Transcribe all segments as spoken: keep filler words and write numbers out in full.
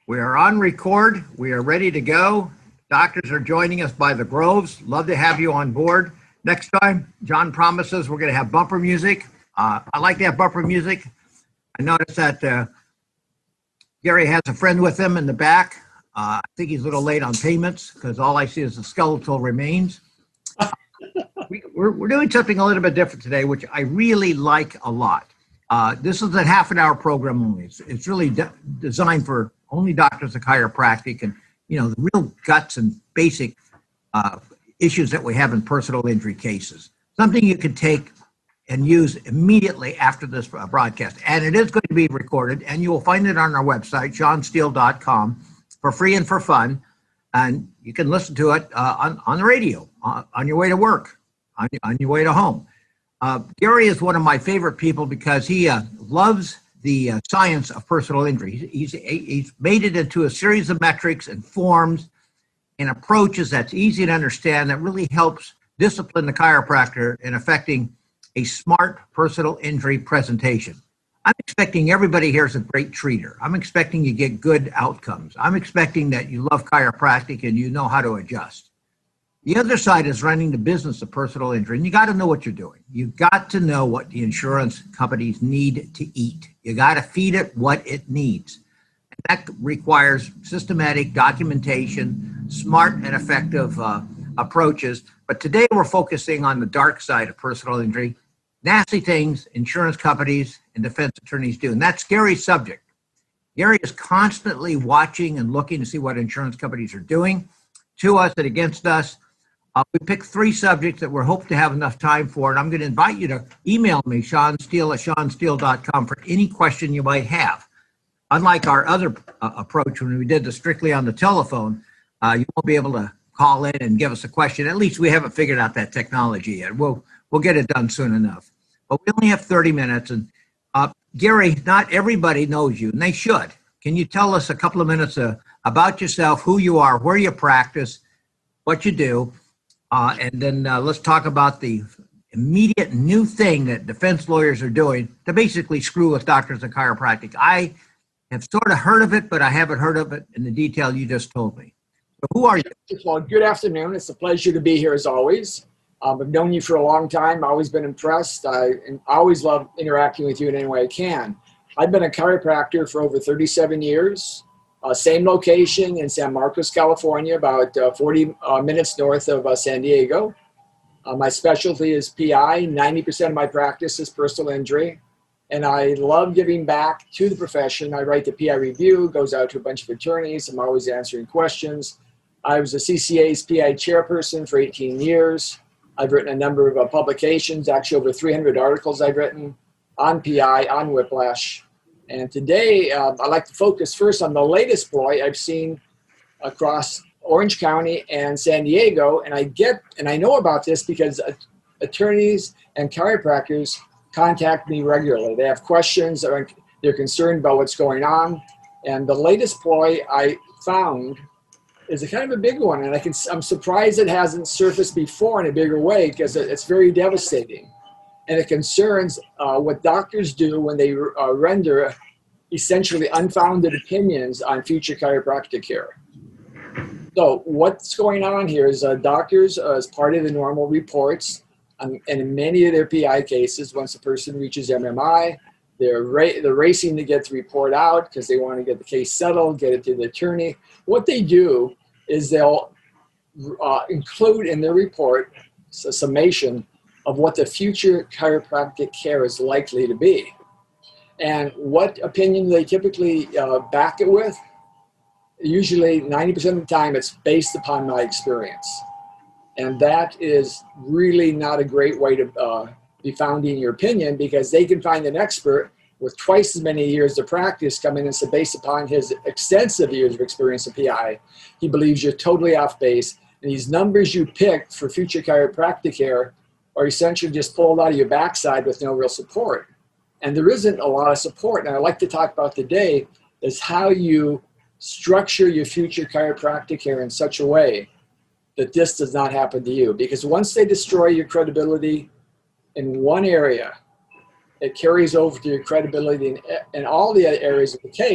We are on record. We are ready to go. Doctors are joining us by the Groves. Love to have you on board. Next time, John promises we're going to have bumper music. Uh, I like to have bumper music. I noticed that uh, Gary has a friend with him in the back. Uh, I think he's a little late on payments because all I see is the skeletal remains. we, we're, we're doing something a little bit different today, which I really like a lot. Uh, this is a half an hour program only. It's, it's really de- designed for only doctors of chiropractic and, you know, the real guts and basic uh, issues that we have in personal injury cases. Something you can take and use immediately after this broadcast. And it is going to be recorded, and you will find it on our website, sean steele dot com, for free and for fun. And you can listen to it uh, on, on the radio, on, on your way to work, on, on your way to home. Uh, Gary is one of my favorite people because he uh, loves the uh, science of personal injury. He's, he's, he's made it into a series of metrics and forms and approaches that's easy to understand that really helps discipline the chiropractor in affecting a smart personal injury presentation. I'm expecting everybody here is a great treater. I'm expecting you get good outcomes. I'm expecting that you love chiropractic and you know how to adjust. The other side is running the business of personal injury, and you got to know what you're doing. You got to know what the insurance companies need to eat. You got to feed it what it needs. And that requires systematic documentation, smart and effective uh, approaches. But today we're focusing on the dark side of personal injury, nasty things insurance companies and defense attorneys do. And that's Gary's subject. Gary is constantly watching and looking to see what insurance companies are doing to us and against us. Uh, we picked three subjects that we're hoping to have enough time for, and I'm going to invite you to email me, Sean Steele at sean steele dot com, for any question you might have. Unlike our other uh, approach when we did this strictly on the telephone, uh, you won't be able to call in and give us a question. At least we haven't figured out that technology yet. We'll, we'll get it done soon enough. But we only have thirty minutes, and uh, Gary, not everybody knows you, and they should. Can you tell us a couple of minutes uh, about yourself, who you are, where you practice, what you do? Uh, and then uh, let's talk about the immediate new thing that defense lawyers are doing to basically screw with doctors of chiropractic. I have sort of heard of it, but I haven't heard of it in the detail you just told me. So who are you? Well, good afternoon. It's a pleasure to be here as always. Um, I've known you for a long time. I've always been impressed. I and I always love interacting with you in any way I can. I've been a chiropractor for over thirty-seven years. Uh, same location in San Marcos, California, about uh, forty uh, minutes north of uh, San Diego. Uh, my specialty is P I. ninety percent of my practice is personal injury. And I love giving back to the profession. I write the P I review, goes out to a bunch of attorneys. I'm always answering questions. I was a C C A's P I chairperson for eighteen years. I've written a number of uh, publications, actually over three hundred articles I've written on P I, on whiplash. And today, uh, I'd like to focus first on the latest ploy I've seen across Orange County and San Diego. And I get, and I know about this because uh, attorneys and chiropractors contact me regularly. They have questions, or they're concerned about what's going on. And the latest ploy I found is a kind of a big one. And I can, I'm surprised it hasn't surfaced before in a bigger way because it's very devastating. And it concerns uh, what doctors do when they uh, render essentially unfounded opinions on future chiropractic care. So what's going on here is uh, doctors, uh, as part of the normal reports, um, and in many of their P I cases, once a person reaches M M I, they're, ra- they're racing to get the report out because they want to get the case settled, get it to the attorney. What they do is they'll uh, include in their report a summation of what the future chiropractic care is likely to be. And what opinion they typically uh, back it with? Usually ninety percent of the time it's based upon my experience. And that is really not a great way to uh, be founding your opinion, because they can find an expert with twice as many years of practice come in and say, based upon his extensive years of experience in P I, he believes you're totally off base. And these numbers you picked for future chiropractic care are essentially just pulled out of your backside with no real support. And there isn't a lot of support. And I'd like to talk about today is how you structure your future chiropractic care in such a way that this does not happen to you. Because once they destroy your credibility in one area, it carries over to your credibility in, in all the other areas of the case,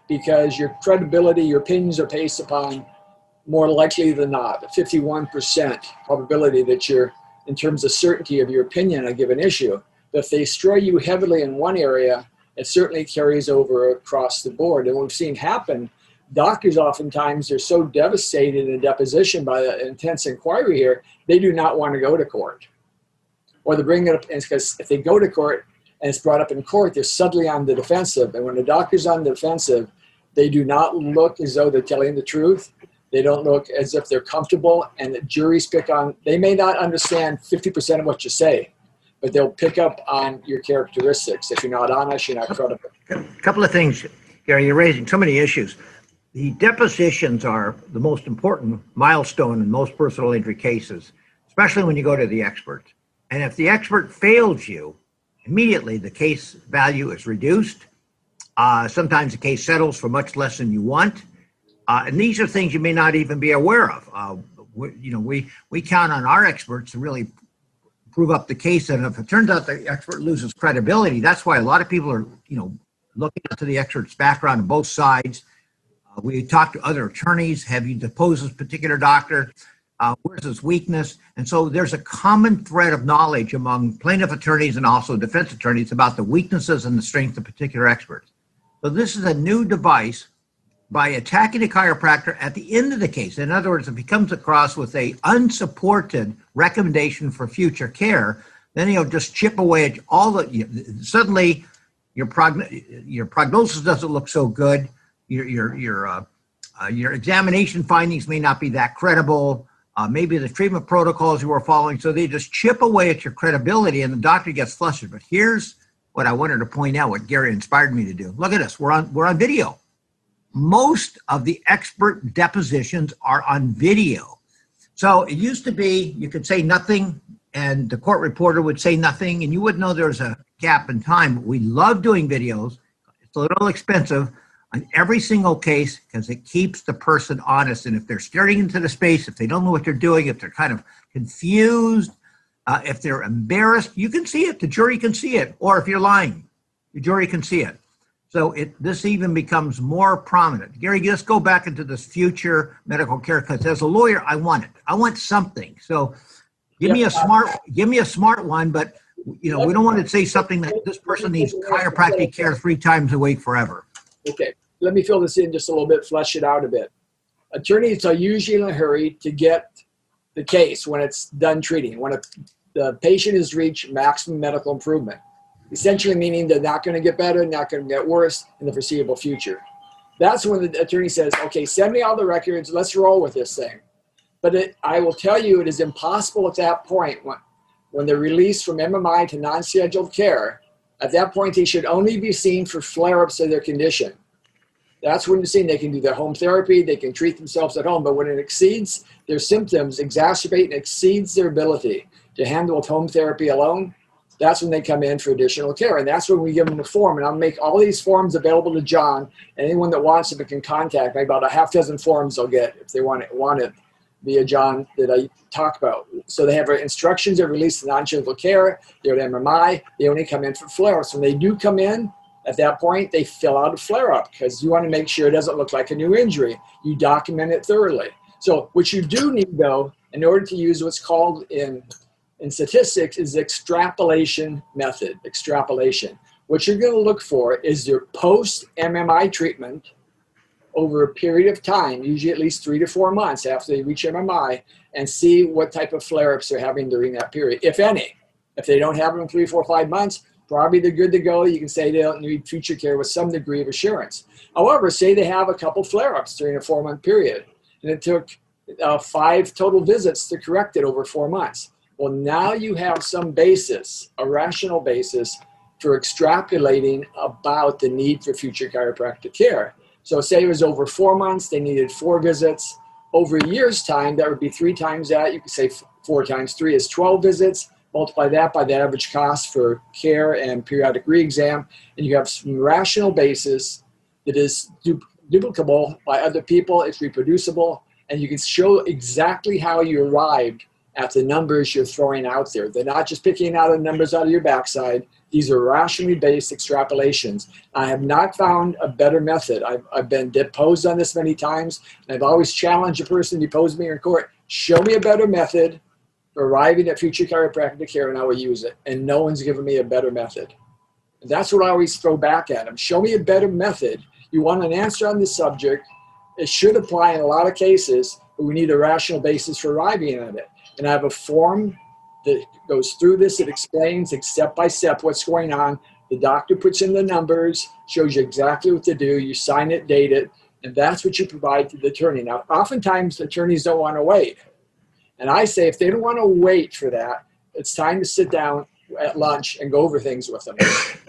because your credibility, your opinions are based upon more likely than not, a fifty-one percent probability that you're, in terms of certainty of your opinion on a given issue. But if they destroy you heavily in one area, it certainly carries over across the board. And what we've seen happen, doctors oftentimes are so devastated in deposition by the intense inquiry here, they do not want to go to court. Or they bring it up, because if they go to court and it's brought up in court, they're suddenly on the defensive. And when the doctor's on the defensive, they do not look as though they're telling the truth. They don't look as if they're comfortable, and the juries pick on, they may not understand fifty percent of what you say, but they'll pick up on your characteristics. If you're not honest, you're not credible. A couple of things, Gary, you're raising so many issues. The depositions are the most important milestone in most personal injury cases, especially when you go to the expert. And if the expert fails you, immediately the case value is reduced. Uh, sometimes the case settles for much less than you want. Uh, and these are things you may not even be aware of. Uh, we, you know, we, we count on our experts to really prove up the case. And if it turns out the expert loses credibility, that's why a lot of people are, you know, looking into the expert's background on both sides. Uh, we talk to other attorneys. Have you deposed this particular doctor? Uh, where's his weakness? And so there's a common thread of knowledge among plaintiff attorneys and also defense attorneys about the weaknesses and the strengths of particular experts. So this is a new device by attacking a chiropractor at the end of the case. In other words, if he comes across with a unsupported recommendation for future care, then he'll just chip away at all the, you, suddenly your, progn- your prognosis doesn't look so good. Your, your, your, uh, uh, your examination findings may not be that credible. Uh, maybe the treatment protocols you were following. So they just chip away at your credibility and the doctor gets flustered. But here's what I wanted to point out, what Gary inspired me to do. Look at us, we're on, we're on video. Most of the expert depositions are on video. So it used to be you could say nothing and the court reporter would say nothing and you wouldn't know there's a gap in time. We love doing videos. It's a little expensive on every single case because it keeps the person honest. And if they're staring into the space, if they don't know what they're doing, if they're kind of confused, uh, if they're embarrassed, you can see it. The jury can see it. Or if you're lying, the jury can see it. So it, this even becomes more prominent. Gary, let's go back into this future medical care because as a lawyer, I want it. I want something. So give me a smart, give me a smart one, but you know, we don't want to say something that this person needs chiropractic care three times a week forever. Okay, let me fill this in just a little bit, flesh it out a bit. Attorneys are usually in a hurry to get the case when it's done treating, when a, the patient has reached maximum medical improvement. Essentially meaning they're not going to get better, not going to get worse in the foreseeable future. That's when the attorney says, okay, send me all the records, let's roll with this thing. But it, I will tell you, it is impossible at that point, when, when they're released from M M I to non-scheduled care, at that point they should only be seen for flare-ups of their condition. That's when you're seeing they can do their home therapy, they can treat themselves at home, but when it exceeds their symptoms, exacerbate and exceeds their ability to handle with home therapy alone, that's when they come in for additional care. And that's when we give them a form. And I'll make all these forms available to John. Anyone that wants them can contact me. About a half dozen forms they'll get if they want it, want it via John that I talk about. So they have instructions that release to non-scheduled care. They're at M M I. They only come in for flare-ups. When they do come in, at that point, they fill out a flare-up because you want to make sure it doesn't look like a new injury. You document it thoroughly. So what you do need, though, in order to use what's called in in statistics is the extrapolation method, extrapolation. What you're going to look for is your post-M M I treatment over a period of time, usually at least three to four months after they reach M M I, and see what type of flare-ups they're having during that period, if any. If they don't have them in three, four, five months, probably they're good to go. You can say they don't need future care with some degree of assurance. However, say they have a couple flare-ups during a four-month period, and it took uh, five total visits to correct it over four months. Well, now you have some basis, a rational basis for extrapolating about the need for future chiropractic care. So say it was over four months, they needed four visits. Over a year's time, that would be three times that. You could say four times three is twelve visits. Multiply that by the average cost for care and periodic re-exam, and you have some rational basis that is du- duplicable by other people, it's reproducible, and you can show exactly how you arrived at the numbers you're throwing out there. They're not just picking out the numbers out of your backside. These are rationally based extrapolations. I have not found a better method. I've, I've been deposed on this many times, and I've always challenged a person to depose me in court. Show me a better method for arriving at future chiropractic care, and I will use it. And no one's given me a better method. And that's what I always throw back at them. Show me a better method. You want an answer on this subject. It should apply in a lot of cases, but we need a rational basis for arriving at it. And I have a form that goes through this. It explains step by step what's going on. The doctor puts in the numbers, shows you exactly what to do. You sign it, date it, and that's what you provide to the attorney. Now, oftentimes attorneys don't want to wait. And I say if they don't want to wait for that, it's time to sit down at lunch and go over things with them.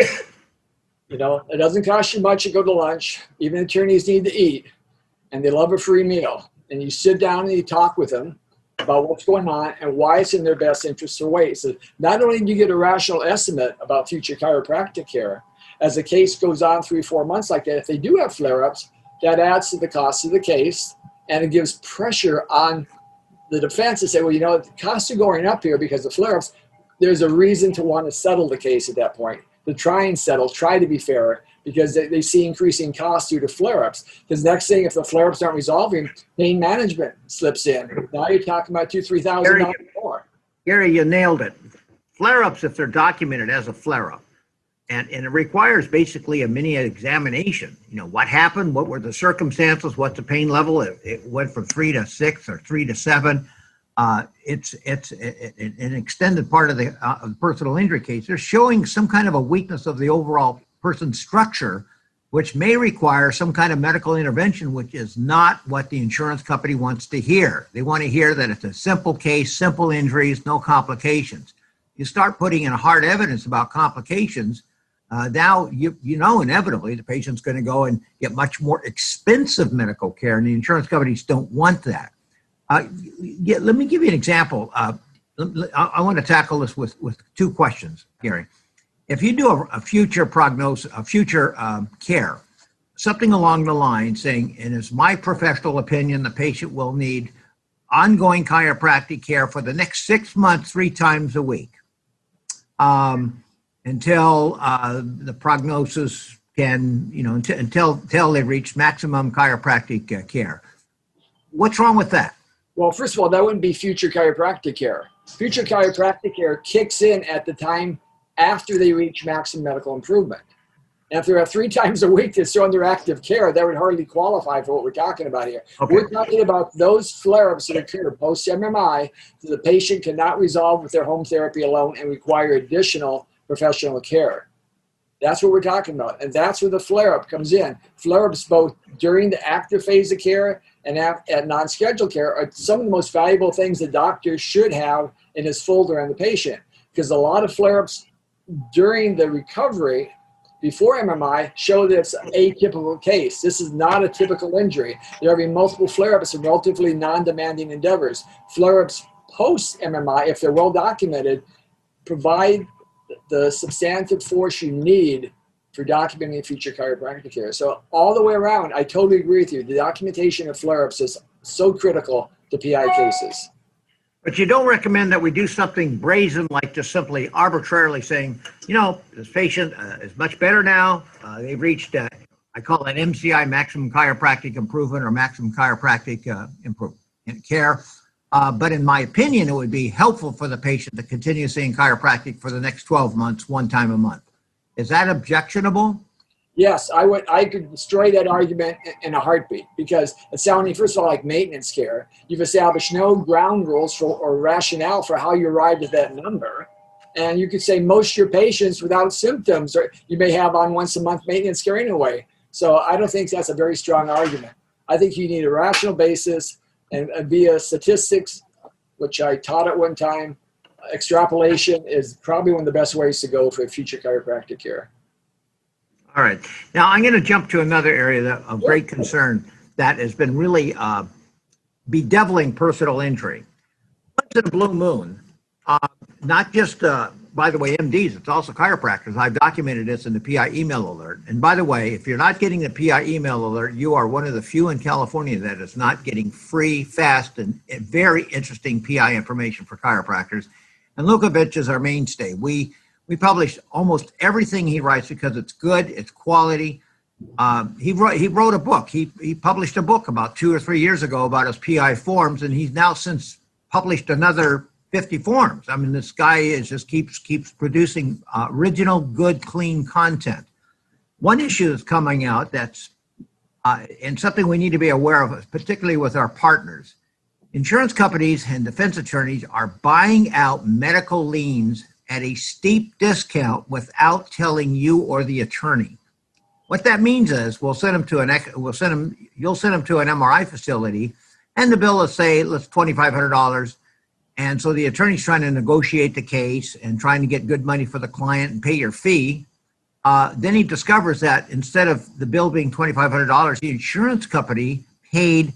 You know, it doesn't cost you much to go to lunch. Even attorneys need to eat, and they love a free meal. And you sit down and you talk with them about what's going on and why it's in their best interest to wait. So not only do you get a rational estimate about future chiropractic care, as the case goes on three, four months like that, if they do have flare-ups, that adds to the cost of the case, and it gives pressure on the defense to say, well, you know, the costs are going up here because of flare-ups. There's a reason to want to settle the case at that point, to try and settle, try to be fair, because they, they see increasing costs due to flare-ups. Because next thing, if the flare-ups aren't resolving, pain management slips in. Now you're talking about two, three thousand dollars more. Gary, you nailed it. Flare-ups, if they're documented as a flare-up, and, and it requires basically a mini examination. You know, what happened? What were the circumstances? What's the pain level? It, it went from three to six or three to seven. Uh, it's it's it, it, an extended part of the, uh, of the personal injury case. They're showing some kind of a weakness of the overall person's structure, which may require some kind of medical intervention, which is not what the insurance company wants to hear. They want to hear that it's a simple case, simple injuries, no complications. You start putting in hard evidence about complications, uh, now you you know inevitably the patient's going to go and get much more expensive medical care, and the insurance companies don't want that. Uh, yeah, let me give you an example. Uh, I, I want to tackle this with, with two questions, Gary. If you do a, a future prognosis, a future um, care, something along the line saying, and it's my professional opinion, the patient will need ongoing chiropractic care for the next six months, three times a week, um, until uh, the prognosis can, you know, until, until, until they reach maximum chiropractic uh, care. What's wrong with that? Well, first of all, that wouldn't be future chiropractic care. Future chiropractic care kicks in at the time after they reach maximum medical improvement. And if they're at three times a week that's still under active care, that would hardly qualify for what we're talking about here. Okay. We're talking about those flare-ups that occur post-M M I that the patient cannot resolve with their home therapy alone and require additional professional care. That's what we're talking about. And that's where the flare-up comes in. Flare-ups both during the active phase of care and at, at non-scheduled care are some of the most valuable things the doctor should have in his folder on the patient. Because a lot of flare-ups during the recovery before M M I show that it's an atypical case. This is not a typical injury. There are multiple flare-ups and relatively non-demanding endeavors. Flare-ups post-M M I, if they're well documented, provide the substantive force you need for documenting future chiropractic care. So all the way around, I totally agree with you. The documentation of flare-ups is so critical to P I cases. But you don't recommend that we do something brazen like just simply arbitrarily saying, you know, this patient uh, is much better now. Uh, they've reached, uh, I call it M C I, maximum chiropractic improvement, or maximum chiropractic uh, improvement care. Uh, but in my opinion, it would be helpful for the patient to continue seeing chiropractic for the next twelve months, one time a month. Is that objectionable? Yes, I would. I could destroy that argument in a heartbeat, because it's sounding, first of all, like maintenance care. You've established no ground rules for, or rationale for how you arrived at that number. And you could say most of your patients without symptoms, or you may have on once a month maintenance care anyway. So I don't think that's a very strong argument. I think you need a rational basis, and, and via statistics, which I taught at one time, extrapolation is probably one of the best ways to go for future chiropractic care. All right. Now I'm going to jump to another area that, of great concern that has been really uh, bedeviling personal injury. Once in a blue moon, uh, not just, uh, by the way, M Ds, it's also chiropractors. I've documented this in the P I email alert. And by the way, if you're not getting the P I email alert, you are one of the few in California that is not getting free, fast, and, and very interesting P I information for chiropractors. And Lukovich is our mainstay. We We publish almost everything he writes because it's good, it's quality. Um, he wrote he wrote a book. He he published a book about two or three years ago about his P I forms, and he's now since published another fifty forms. I mean, this guy is just keeps keeps producing uh, original, good, clean content. One issue that's coming out that's uh, and something we need to be aware of, particularly with our partners. Insurance companies and defense attorneys are buying out medical liens at a steep discount without telling you or the attorney. What that means is we'll send them to an we'll send them you'll send them to an M R I facility, and the bill is say let's twenty-five hundred dollars, and so the attorney's trying to negotiate the case and trying to get good money for the client and pay your fee. Uh, then he discovers that instead of the bill being twenty-five hundred dollars, the insurance company paid,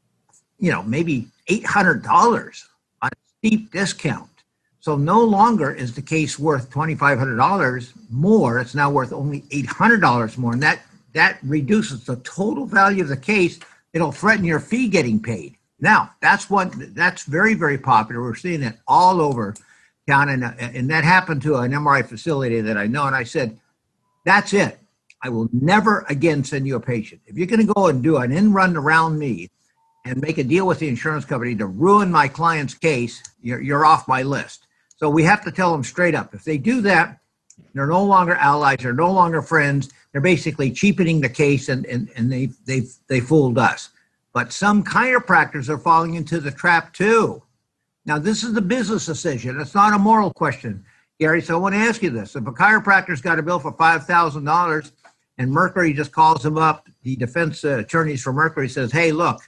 you know, maybe eight hundred dollars on a steep discount. So no longer is the case worth twenty-five hundred dollars more. It's now worth only eight hundred dollars more. And that, that reduces the total value of the case. It'll threaten your fee getting paid. Now, that's what that's very, very popular. We're seeing it all over town. And, and that happened to an M R I facility that I know. And I said, that's it. I will never again send you a patient. If you're going to go and do an in run around me and make a deal with the insurance company to ruin my client's case, you're, you're off my list. So we have to tell them straight up. If they do that, they're no longer allies, they're no longer friends. They're basically cheapening the case, and, and, and they, they, they fooled us. But some chiropractors are falling into the trap too. Now, this is a business decision. It's not a moral question, Gary. So I want to ask you this. If a chiropractor's got a bill for five thousand dollars and Mercury just calls him up, the defense uh, attorneys for Mercury says, hey, look,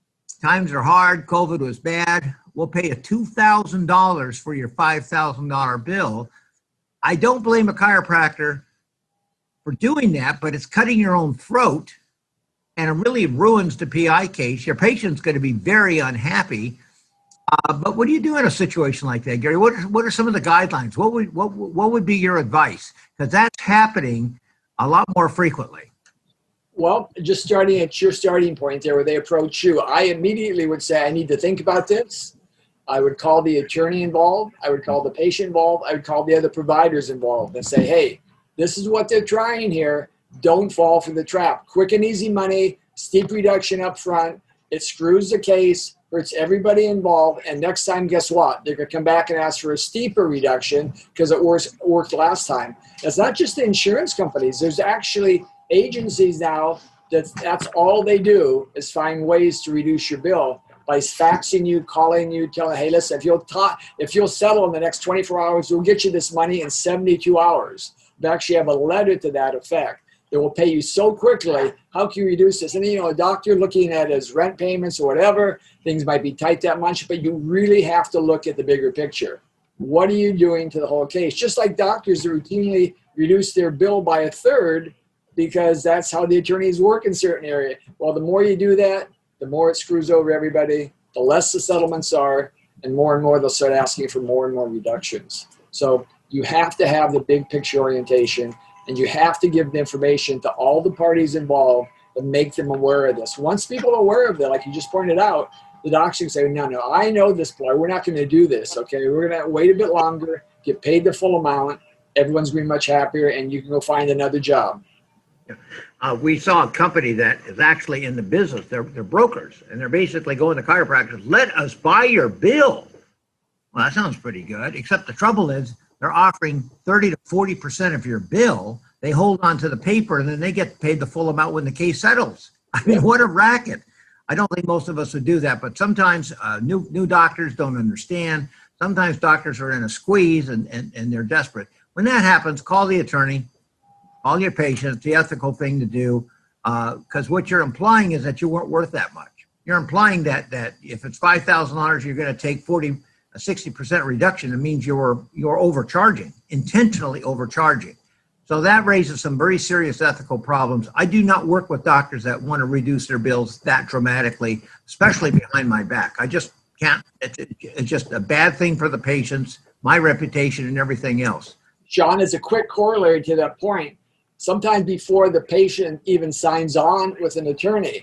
times are hard, COVID was bad, we'll pay you two thousand dollars for your five thousand dollars bill. I don't blame a chiropractor for doing that, but it's cutting your own throat, and it really ruins the P I case. Your patient's going to be very unhappy. Uh, but what do you do in a situation like that, Gary? What are, what are some of the guidelines? What would what what would be your advice? Because that's happening a lot more frequently. Well, just starting at your starting point there where they approach you, I immediately would say, I need to think about this. I would call the attorney involved. I would call the patient involved. I would call the other providers involved and say, hey, this is what they're trying here. Don't fall for the trap. Quick and easy money, steep reduction up front. It screws the case, hurts everybody involved. And next time, guess what? They're going to come back and ask for a steeper reduction because it works, worked last time. It's not just the insurance companies. There's actually agencies now that that's all they do is find ways to reduce your bill by faxing you, calling you, telling, hey, listen, if you'll talk, if you'll settle in the next twenty-four hours, we'll get you this money in seventy-two hours. We actually have a letter to that effect. They will pay you so quickly. How can you reduce this? And you know, a doctor looking at his rent payments or whatever, things might be tight that much, but you really have to look at the bigger picture. What are you doing to the whole case? Just like doctors routinely reduce their bill by a third because that's how the attorneys work in certain areas. Well, the more you do that, the more it screws over everybody, the less the settlements are, and more and more they'll start asking for more and more reductions. So you have to have the big picture orientation, and you have to give the information to all the parties involved and make them aware of this. Once people are aware of it, like you just pointed out, the doctor can say, no, no, I know this boy. We're not going to do this, okay? We're going to wait a bit longer, get paid the full amount. Everyone's going to be much happier, and you can go find another job. Uh, we saw a company that is actually in the business. They're, they're brokers, and they're basically going to chiropractors, let us buy your bill. Well, that sounds pretty good, except the trouble is they're offering thirty to forty percent of your bill. They hold on to the paper, and then they get paid the full amount when the case settles. I mean, what a racket. I don't think most of us would do that, but sometimes uh, new new doctors don't understand. Sometimes doctors are in a squeeze, and, and, and they're desperate. When that happens, call the attorney. All your patients, the ethical thing to do, because uh, what you're implying is that you weren't worth that much. You're implying that that if it's five thousand dollars, you're going to take forty, a sixty percent reduction. It means you're you're overcharging, intentionally overcharging. So that raises some very serious ethical problems. I do not work with doctors that want to reduce their bills that dramatically, especially behind my back. I just can't. It's, it's just a bad thing for the patients, my reputation, and everything else. Sean, as a quick corollary to that point, sometimes before the patient even signs on with an attorney,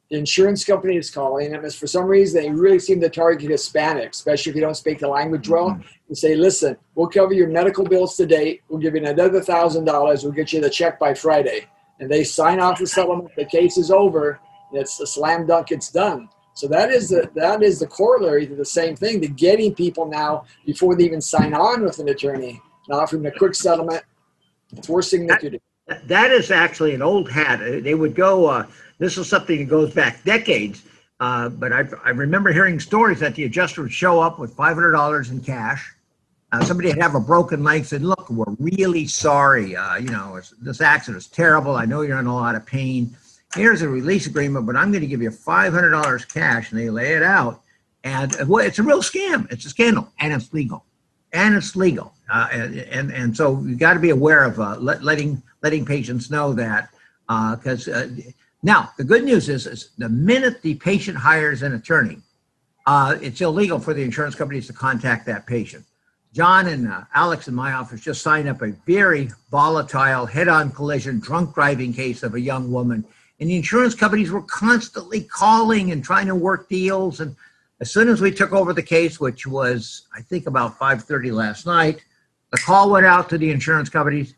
The insurance company is calling them. As for some reason, they really seem to target Hispanics, especially if you don't speak the language well. Mhm. And say, listen, we'll cover your medical bills today. We'll give you another thousand dollars. We'll get you the check by Friday. And they sign off the settlement. The case is over. And it's a slam dunk. It's done. So that is the that is the corollary to the same thing, to getting people now before they even sign on with an attorney, and offering a quick settlement, forcing them to do. That is actually an old hat. Uh, They would go, uh, this is something that goes back decades, uh, but I, I remember hearing stories that the adjuster would show up with five hundred dollars in cash. Uh, somebody would have a broken leg, said, look, we're really sorry. Uh, you know, it's, this accident is terrible. I know you're in a lot of pain. Here's a release agreement, but I'm going to give you five hundred dollars cash. And they lay it out. And uh, well, it's a real scam. It's a scandal, and it's legal. And it's legal. Uh, and, and, and so you got to be aware of uh, let, letting letting patients know that. Because uh, uh, now, the good news is, is the minute the patient hires an attorney, uh, it's illegal for the insurance companies to contact that patient. John and uh, Alex in my office just signed up a very volatile head-on collision drunk driving case of a young woman. And the insurance companies were constantly calling and trying to work deals. And as soon as we took over the case, which was, I think, about five thirty last night, the call went out to the insurance companies,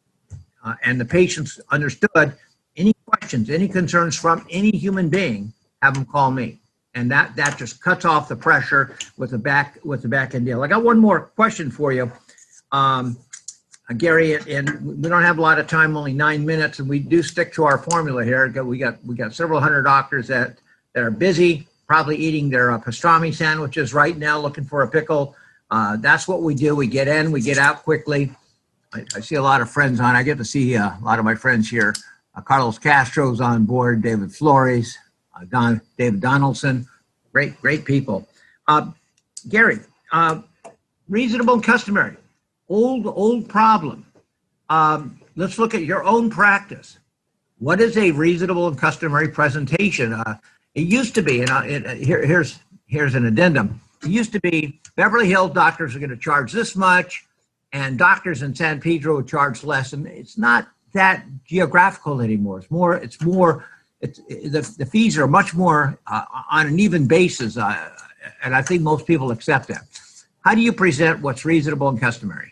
uh, and the patients understood any questions, any concerns from any human being, have them call me. And that, that just cuts off the pressure with the back with the back end deal. I got one more question for you. Um, Uh, Gary, and we don't have a lot of time, only nine minutes, and we do stick to our formula here. We got we got several hundred doctors that, that are busy, probably eating their uh, pastrami sandwiches right now, looking for a pickle. Uh, that's what we do. We get in, we get out quickly. I, I see a lot of friends on. I get to see uh, a lot of my friends here. Uh, Carlos Castro's on board, David Flores, uh, Don, David Donaldson, great, great people. Uh, Gary, uh, reasonable and customary. Old, old problem. Um, let's look at your own practice. What is a reasonable and customary presentation? Uh, it used to be, and I, it, here, here's here's an addendum. It used to be Beverly Hills doctors are going to charge this much, and doctors in San Pedro would charge less. And it's not that geographical anymore. It's more. It's more. It's the the fees are much more uh, on an even basis, uh, and I think most people accept that. How do you present what's reasonable and customary?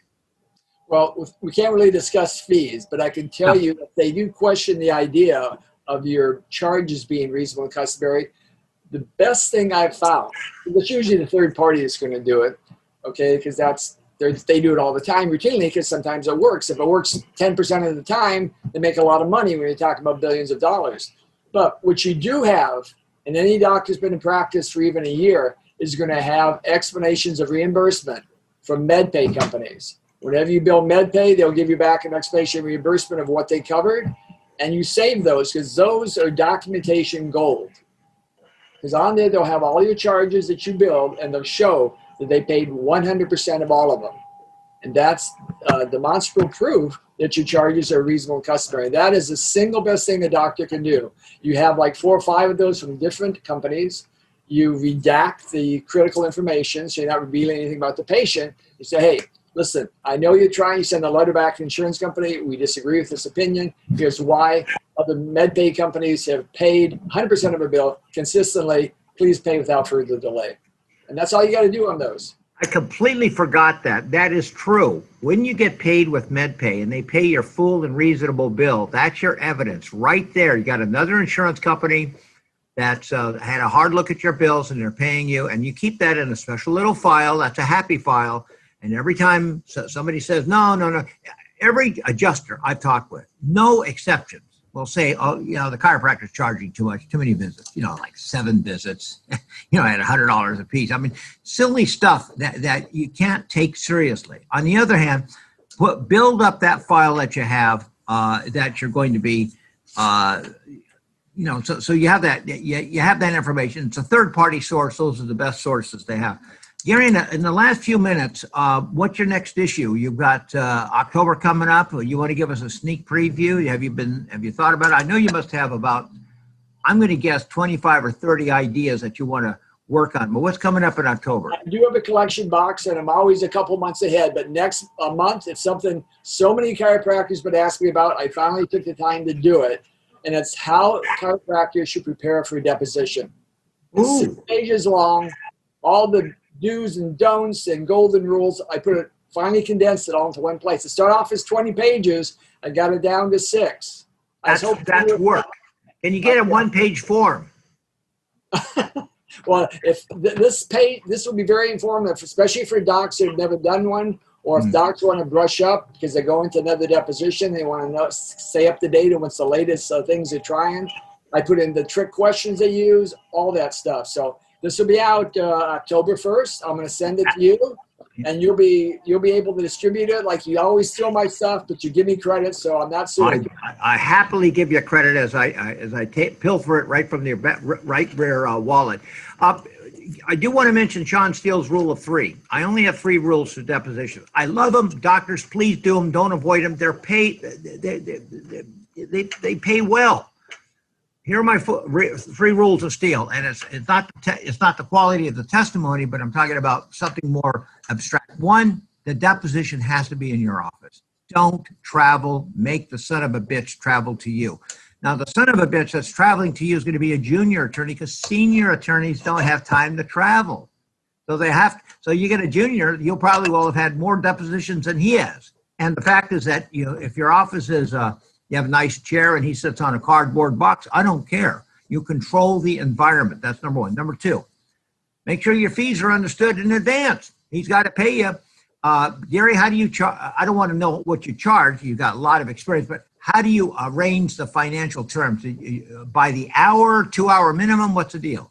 Well, we can't really discuss fees, but I can tell No. you that they do question the idea of your charges being reasonable and customary. The best thing I've found, it's usually the third party that's going to do it, okay, because that's they do it all the time routinely because sometimes it works. If it works ten percent of the time, they make a lot of money when you're talking about billions of dollars. But what you do have, and any doctor's been in practice for even a year, is going to have explanations of reimbursement from MedPay companies. Whenever you bill MedPay, they'll give you back an explanation of reimbursement of what they covered, and you save those because those are documentation gold. Because on there, they'll have all your charges that you billed, and they'll show that they paid one hundred percent of all of them. And that's uh, demonstrable proof that your charges are reasonable and customary. That is the single best thing a doctor can do. You have like four or five of those from different companies. You redact the critical information, so you're not revealing anything about the patient. You say, hey, listen, I know you're trying. You send a letter back to the insurance company. We disagree with this opinion. Here's why. Other MedPay companies have paid one hundred percent of a bill consistently. Please pay without further delay. And that's all you got to do on those. I completely forgot that. That is true. When you get paid with MedPay and they pay your full and reasonable bill, that's your evidence right there. You got another insurance company that's uh, had a hard look at your bills and they're paying you, and you keep that in a special little file. That's a happy file. And every time somebody says, no, no, no, every adjuster I've talked with, no exceptions, will say, oh, you know, the chiropractor's charging too much, too many visits, you know, like seven visits, you know, at one hundred dollars a piece. I mean, silly stuff that, that you can't take seriously. On the other hand, put, build up that file that you have uh, that you're going to be, uh, you know, so, so you have that, you, you have that information. It's a third-party source. Those are the best sources they have. Gary, in the, in the last few minutes, uh, what's your next issue? You've got uh, October coming up. You want to give us a sneak preview? Have you been? Have you thought about it? I know you must have about, I'm going to guess, twenty-five or thirty ideas that you want to work on. But what's coming up in October? I do have a collection box, and I'm always a couple months ahead. But next a month, it's something so many chiropractors would ask me about. I finally took the time to do it. and it's how chiropractors should prepare for a deposition. It's Ooh. six pages long, all the do's and don'ts and golden rules. I put it, finally condensed it all into one place. It started off as twenty pages. I got it down to six. I was That's, hoping that's you- work. Can you get a one-page form? Well, if th- this page, this will be very informative, especially for docs who have never done one, or if Mm. docs want to brush up because they go into another deposition, they want to know, stay up to date on what's the latest uh, things they're trying. I put in the trick questions they use, all that stuff. So this will be out uh, October first. I'm going to send it to you, and you'll be you'll be able to distribute it. Like you always steal my stuff, but you give me credit, so I'm not I, suing. I happily give you credit as I, I as I ta- pilfer it right from the ba- right rear uh, wallet. Uh, I do want to mention Sean Steele's rule of three. I only have three rules for depositions. I love them. Doctors, please do them. Don't avoid them. They're paid. They, they, they, they, they pay well. Here are my fo- re- three rules of Steele, and it's it's not the te- it's not the quality of the testimony, but I'm talking about something more abstract. One, the deposition has to be in your office. Don't travel. Make the son of a bitch travel to you. Now, the son of a bitch that's traveling to you is going to be a junior attorney because senior attorneys don't have time to travel. So they have. So you get a junior, you'll probably will have had more depositions than he has. And the fact is that you know if your office is uh, you have a nice chair and he sits on a cardboard box, I don't care. You control the environment. That's number one. Number two, make sure your fees are understood in advance. He's got to pay you. Uh, Gary, how do you charge? I don't want to know what you charge. You've got a lot of experience, but how do you arrange the financial terms? By the hour, two hour minimum? What's the deal?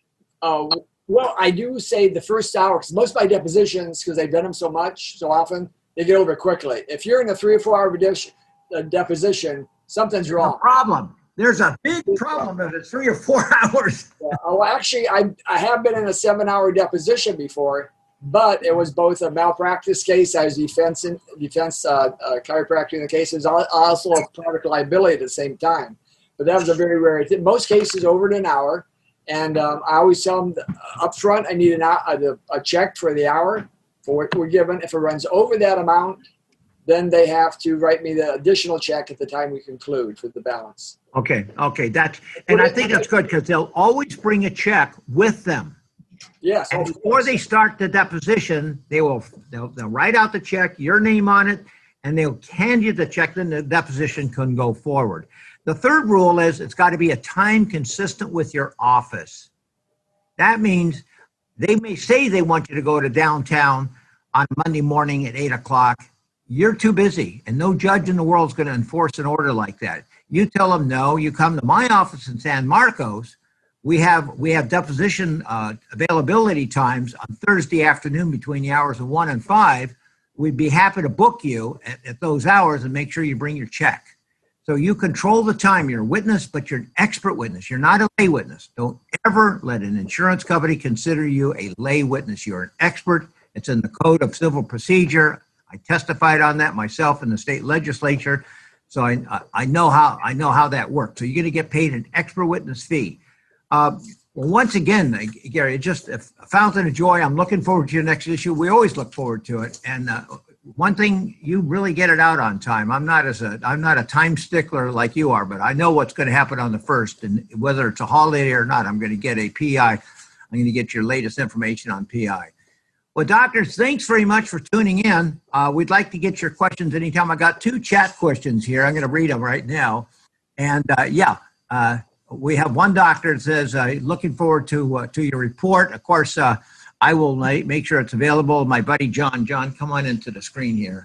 Uh, well, I do say the first hour, because most of my depositions, because I've done them so much, so often, they get over quickly. If you're in a three or four hour de- uh, deposition, something's The wrong. problem. There's a big problem if it's three or four hours. Yeah. Oh, actually, I I have been in a seven hour deposition before, but it was both a malpractice case. I was defense in, defense uh, uh, chiropractor in the case. It was al- also a product liability at the same time. But that was a very rare thing. Most cases over an hour. And um, I always tell them up front, I need an, a, a check for the hour for what we're given. If it runs over that amount, then they have to write me the additional check at the time we conclude for the balance. Okay, okay, that's, and I think that's good because they'll always bring a check with them. Yes. And oh, before yes. they start the deposition, they will, they'll, they'll write out the check, your name on it, and they'll hand you the check, then the deposition can go forward. The third rule is it's got to be a time consistent with your office. That means they may say they want you to go to downtown on Monday morning at eight o'clock. You're too busy, and no judge in the world is going to enforce an order like that. You tell them no. You come to my office in San Marcos. We have we have deposition uh, availability times on Thursday afternoon between the hours of one and five. We'd be happy to book you at, at those hours and make sure you bring your check. So you control the time. You're a witness, but you're an expert witness. You're not a lay witness. Don't ever let an insurance company consider you a lay witness. You're an expert. It's in the Code of Civil Procedure. I testified on that myself in the state legislature. So I I know how I know how that works. So you're going to get paid an expert witness fee. Uh, well, once again, Gary, it's just a fountain of joy. I'm looking forward to your next issue. We always look forward to it. And uh, one thing, you really get it out on time. I'm not as a I'm not a time stickler like you are, but I know what's going to happen on the first, and whether it's a holiday or not, I'm going to get a P I. I'm going to get your latest information on P I. Well, doctors, thanks very much for tuning in. Uh, we'd like to get your questions anytime. I got two chat questions here. I'm going to read them right now. And uh, yeah, uh, we have one doctor that says, uh, looking forward to uh, to your report. Of course, uh, I will make sure it's available. My buddy John, John, come on into the screen here.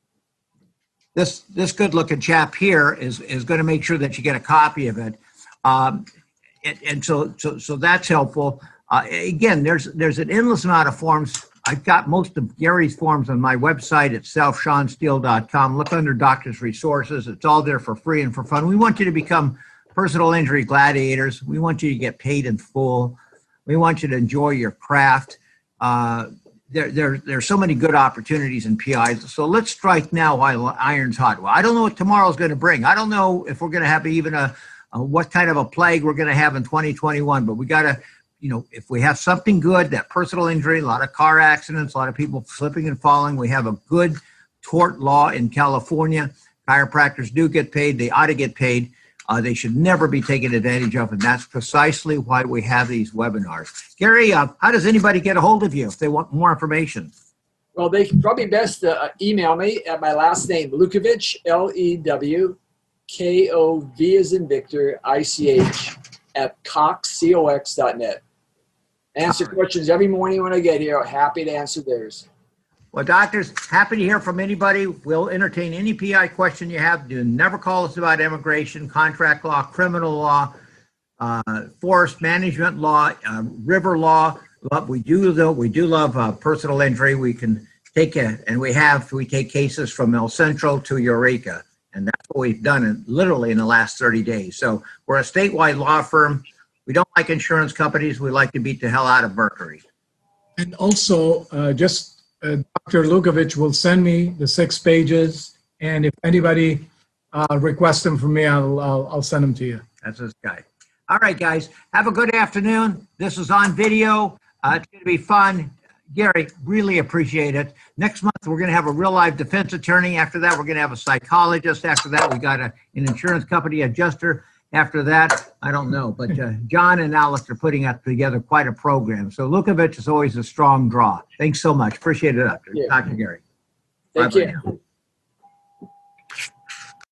This this good-looking chap here is is going to make sure that you get a copy of it, um, and, and so so so that's helpful. Uh, again, there's there's an endless amount of forms. I've got most of Gary's forms on my website itself, sean steele dot com. Look under Doctors Resources. It's all there for free and for fun. We want you to become personal injury gladiators. We want you to get paid in full. We want you to enjoy your craft. Uh, there, there, there's so many good opportunities in P Is. So let's strike now while iron's hot. Well, I don't know what tomorrow's going to bring. I don't know if we're going to have even a, a what kind of a plague we're going to have in twenty twenty-one, but we got to, you know, if we have something good, that personal injury, a lot of car accidents, a lot of people slipping and falling, we have a good tort law in California. Chiropractors do get paid. They ought to get paid. Uh, they should never be taken advantage of, and that's precisely why we have these webinars. Gary, uh, how does anybody get a hold of you if they want more information? Well, they can probably best uh, email me at my last name, Lukovich, L E W K O V as in Victor, I C H, at cox, C O X dot net. Answer questions every morning when I get here. Happy to answer theirs. Well, doctors, happy to hear from anybody. We'll entertain any P I question you have. Do never call us about immigration, contract law, criminal law, uh, forest management law, uh, river law. But we do, though, we do love uh, personal injury. We can take it, and we have, we take cases from El Centro to Eureka. And that's what we've done in, literally in the last thirty days. So we're a statewide law firm. We don't like insurance companies. We like to beat the hell out of Mercury. And also, uh, just uh, Doctor Lukovich will send me the six pages. And if anybody uh, requests them from me, I'll, I'll, I'll send them to you. That's this guy. All right, guys. Have a good afternoon. This is on video. Uh, it's going to be fun. Gary, really appreciate it. Next month, we're going to have a real live defense attorney. After that, we're going to have a psychologist. After that, we got a, an insurance company adjuster. After that, I don't know. But uh, John and Alex are putting up together quite a program. So Lukovich is always a strong draw. Thanks so much. Appreciate it, Doctor Yeah. Doctor Gary. Thank Bye-bye you. now.